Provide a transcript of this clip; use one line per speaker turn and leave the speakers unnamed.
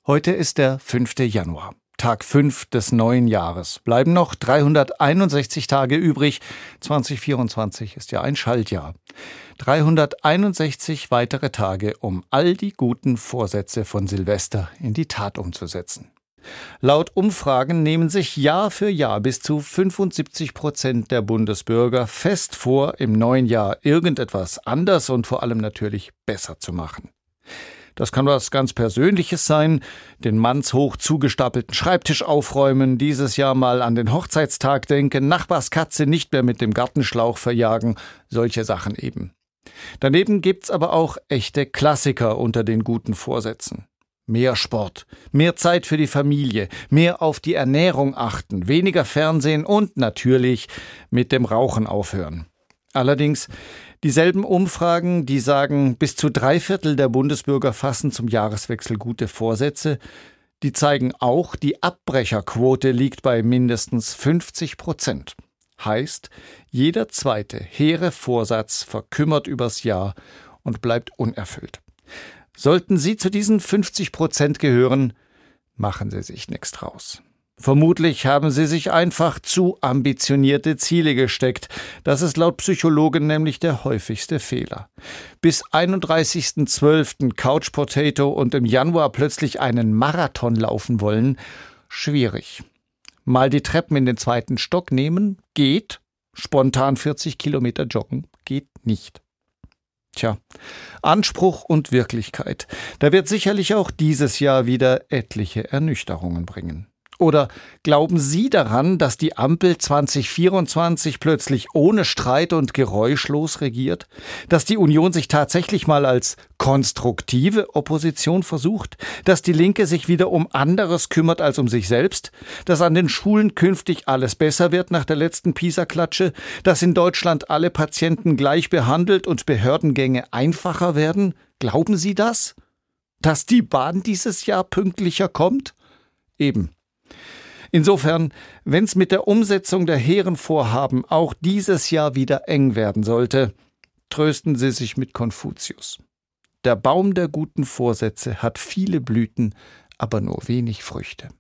Heute ist der 5. Januar, Tag 5 des neuen Jahres. Bleiben noch 361 Tage übrig. 2024 ist ja ein Schaltjahr. 361 weitere Tage, um all die guten Vorsätze von Silvester in die Tat umzusetzen. Laut Umfragen nehmen sich Jahr für Jahr bis zu 75% der Bundesbürger fest vor, im neuen Jahr irgendetwas anders und vor allem natürlich besser zu machen. Das kann was ganz Persönliches sein, den mannshoch zugestapelten Schreibtisch aufräumen, dieses Jahr mal an den Hochzeitstag denken, Nachbarskatze nicht mehr mit dem Gartenschlauch verjagen, solche Sachen eben. Daneben gibt's aber auch echte Klassiker unter den guten Vorsätzen. Mehr Sport, mehr Zeit für die Familie, mehr auf die Ernährung achten, weniger Fernsehen und natürlich mit dem Rauchen aufhören. Allerdings, dieselben Umfragen, die sagen, bis zu 3/4 der Bundesbürger fassen zum Jahreswechsel gute Vorsätze, die zeigen auch, die Abbrecherquote liegt bei mindestens 50%. Heißt, jeder zweite hehre Vorsatz verkümmert übers Jahr und bleibt unerfüllt. Sollten Sie zu diesen 50% gehören, machen Sie sich nichts draus. Vermutlich haben Sie sich einfach zu ambitionierte Ziele gesteckt. Das ist laut Psychologen nämlich der häufigste Fehler. Bis 31.12. Couch Potato und im Januar plötzlich einen Marathon laufen wollen? Schwierig. Mal die Treppen in den 2. Stock nehmen? Geht. Spontan 40 Kilometer joggen? Geht nicht. Tja, Anspruch und Wirklichkeit. Da wird sicherlich auch dieses Jahr wieder etliche Ernüchterungen bringen. Oder glauben Sie daran, dass die Ampel 2024 plötzlich ohne Streit und geräuschlos regiert? Dass die Union sich tatsächlich mal als konstruktive Opposition versucht? Dass die Linke sich wieder um anderes kümmert als um sich selbst? Dass an den Schulen künftig alles besser wird nach der letzten PISA-Klatsche? Dass in Deutschland alle Patienten gleich behandelt und Behördengänge einfacher werden? Glauben Sie das? Dass die Bahn dieses Jahr pünktlicher kommt? Eben. Insofern, wenn es mit der Umsetzung der hehren Vorhaben auch dieses Jahr wieder eng werden sollte, trösten Sie sich mit Konfuzius. Der Baum der guten Vorsätze hat viele Blüten, aber nur wenig Früchte.